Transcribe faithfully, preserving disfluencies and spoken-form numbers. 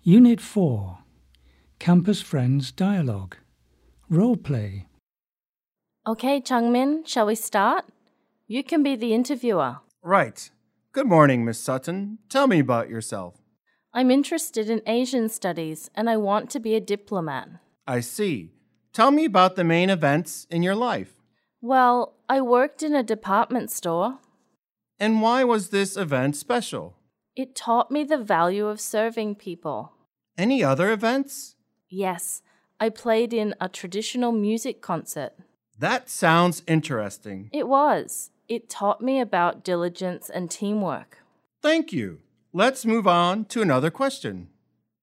Unit four. Campus Friends Dialogue. Role Play. Okay, Changmin, shall we start? You can be the interviewer. Right. Good morning, Miss Sutton. Tell me about yourself. I'm interested in Asian studies and I want to be a diplomat. I see. Tell me about the main events in your life. Well, I worked in a department store. And why was this event special? It taught me the value of serving people. Any other events? Yes, I played in a traditional music concert. That sounds interesting. It was. It taught me about diligence and teamwork. Thank you. Let's move on to another question.